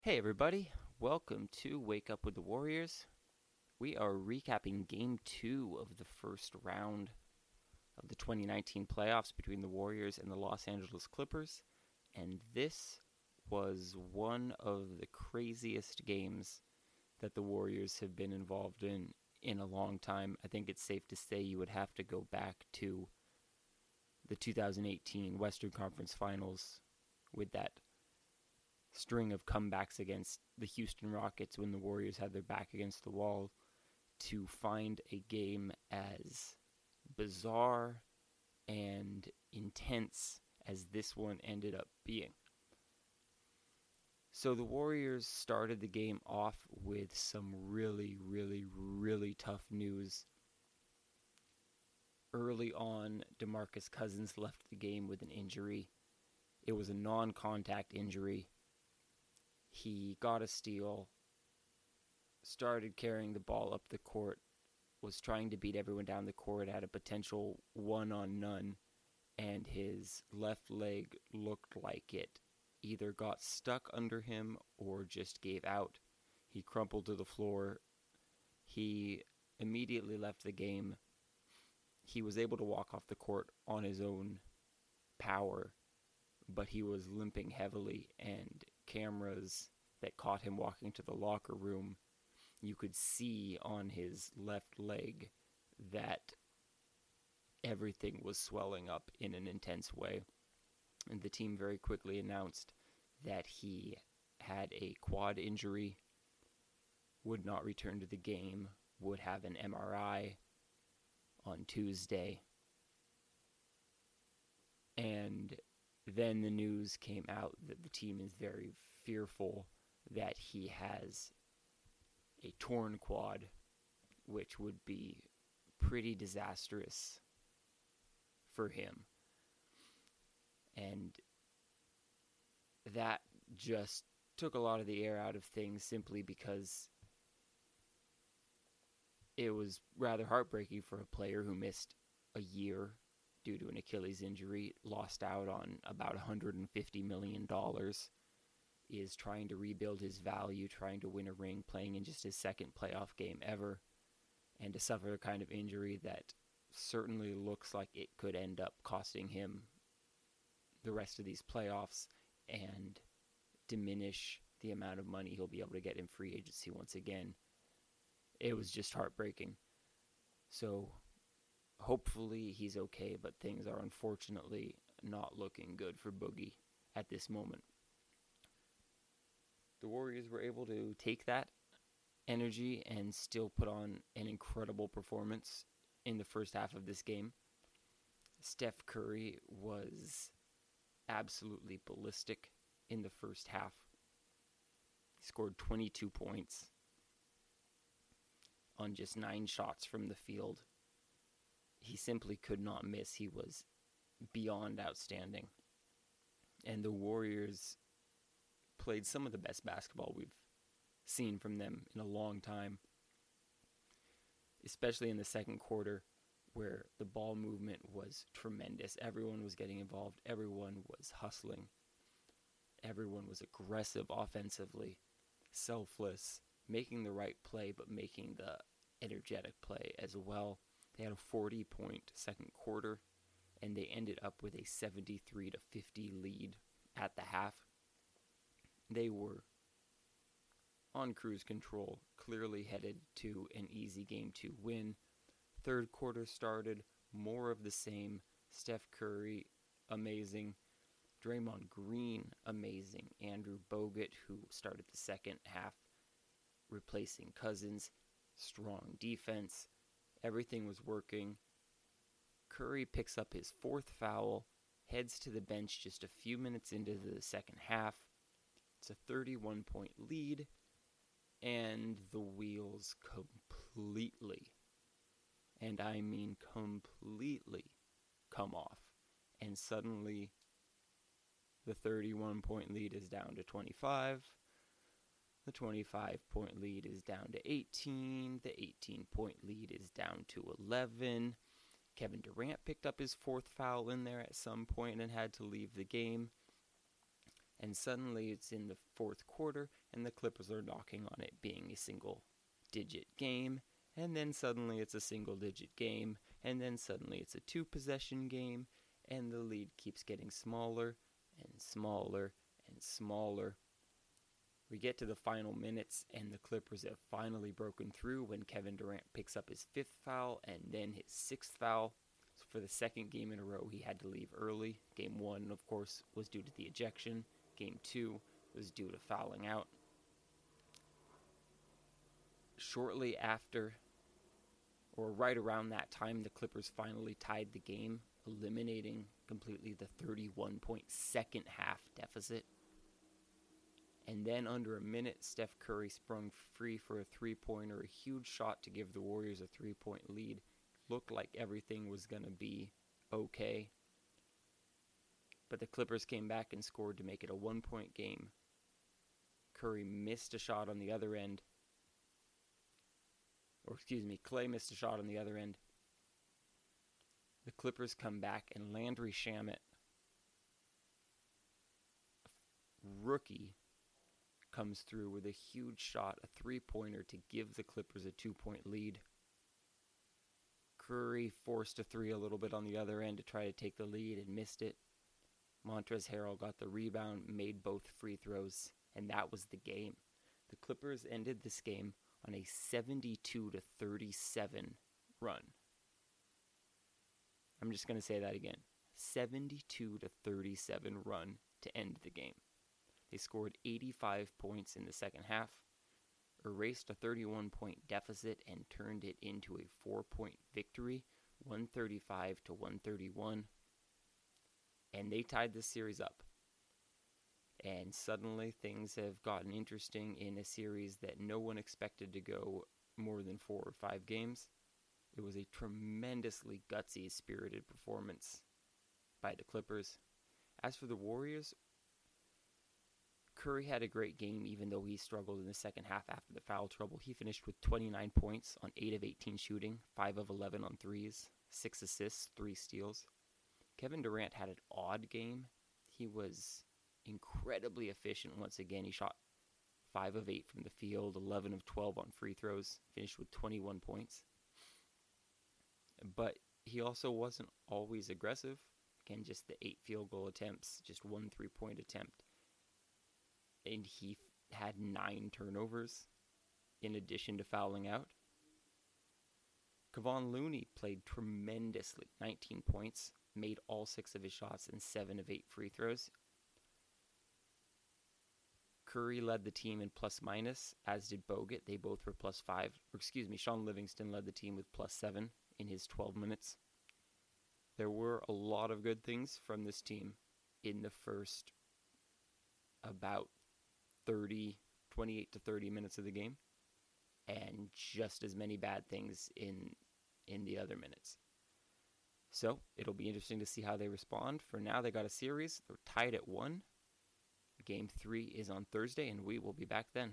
Hey everybody, welcome to Wake Up with the Warriors. We are recapping Game 2 of the first round of the 2019 playoffs between the Warriors and the Los Angeles Clippers, and this was one of the craziest games that the Warriors have been involved in a long time. I think it's safe to say you would have to go back to the 2018 Western Conference Finals with that string of comebacks against the Houston Rockets when the Warriors had their back against the wall to find a game as bizarre and intense as this one ended up being. So the Warriors started the game off with some really tough news. Early on, DeMarcus Cousins left the game with an injury. It was a non-contact injury. He got a steal, started carrying the ball up the court, was trying to beat everyone down the court, had a potential one-on-none, and his left leg looked like it either got stuck under him or just gave out. He crumpled to the floor. He immediately left the game. He was able to walk off the court on his own power, but he was limping heavily, and cameras that caught him walking to the locker room, you could see on his left leg that everything was swelling up in an intense way. And the team very quickly announced that he had a quad injury, would not return to the game, would have an MRI on Tuesday. And then the news came out that the team is very fearful that he has a torn quad, which would be pretty disastrous for him. And that just took a lot of the air out of things simply because it was rather heartbreaking for a player who missed a year due to an Achilles injury, lost out on about $150 million, is trying to rebuild his value, trying to win a ring, playing in just his second playoff game ever, and to suffer a kind of injury that certainly looks like it could end up costing him the rest of these playoffs and diminish the amount of money he'll be able to get in free agency once again. It was just heartbreaking. So hopefully he's okay, but things are unfortunately not looking good for Boogie at this moment. The Warriors were able to take that energy and still put on an incredible performance in the first half of this game. Steph Curry was absolutely ballistic in the first half. He scored 22 points on just 9 shots from the field. He simply could not miss. He was beyond outstanding. And the Warriors played some of the best basketball we've seen from them in a long time, especially in the second quarter where the ball movement was tremendous. Everyone was getting involved. Everyone was hustling. Everyone was aggressive offensively, selfless, making the right play, but making the energetic play as well. They had a 40-point second quarter, and they ended up with a 73-50 lead at the half. They were on cruise control, clearly headed to an easy game to win. Third quarter started, more of the same. Steph Curry, amazing. Draymond Green, amazing. Andrew Bogut, who started the second half, replacing Cousins. Strong defense. Everything was working. Curry picks up his 4th foul, heads to the bench just a few minutes into the second half. It's a 31-point lead, and the wheels completely, and I mean completely, come off. And suddenly, the 31-point lead is down to 25. The 25-point lead is down to 18. The 18-point lead is down to 11. Kevin Durant picked up his 4th foul in there at some point and had to leave the game. And suddenly it's in the 4th quarter, and the Clippers are knocking on it being a single-digit game, and then suddenly it's a single-digit game, and then suddenly it's a two-possession game, and the lead keeps getting smaller and smaller and smaller. We get to the final minutes, and the Clippers have finally broken through when Kevin Durant picks up his 5th foul and then his 6th foul. So for the second game in a row, he had to leave early. Game 1, of course, was due to the ejection. Game 2 was due to fouling out. Shortly after, or right around that time, the Clippers finally tied the game, eliminating completely the 31-point second half deficit. And then under a minute, Steph Curry sprung free for a three-pointer, a huge shot to give the Warriors a 3-point lead. Looked like everything was going to be okay. But the Clippers came back and scored to make it a 1-point game. Curry missed a shot on the other end. Clay missed a shot on the other end. The Clippers come back, and Landry Shamet, rookie, comes through with a huge shot, a 3-pointer to give the Clippers a 2-point lead. Curry forced a 3 a little bit on the other end to try to take the lead and missed it. Montrezl Harrell got the rebound, made both free throws, and that was the game. The Clippers ended this game on a 72-37 run. I'm just going to say that again. 72-37 run to end the game. They scored 85 points in the second half, erased a 31-point deficit, and turned it into a 4-point victory, 135-131. And they tied this series up. And suddenly things have gotten interesting in a series that no one expected to go more than 4 or 5 games. It was a tremendously gutsy, spirited performance by the Clippers. As for the Warriors, Curry had a great game even though he struggled in the second half after the foul trouble. He finished with 29 points on 8 of 18 shooting, 5 of 11 on threes, 6 assists, 3 steals. Kevin Durant had an odd game. He was incredibly efficient once again. He shot 5 of 8 from the field, 11 of 12 on free throws, finished with 21 points. But he also wasn't always aggressive. Again, just the 8 field goal attempts, just 1 3-point attempt. And he had 9 turnovers in addition to fouling out. Kevon Looney played tremendously, 19 points, made all 6 of his shots and 7 of 8 free throws. Curry led the team in plus-minus, as did Bogut. They both were +5. Sean Livingston led the team with +7 in his 12 minutes. There were a lot of good things from this team in the first about 28 to 30 minutes of the game, and just as many bad things in the other minutes. So it'll be interesting to see how they respond. For now, they got a series. They're tied at 1. Game 3 is on Thursday, and we will be back then.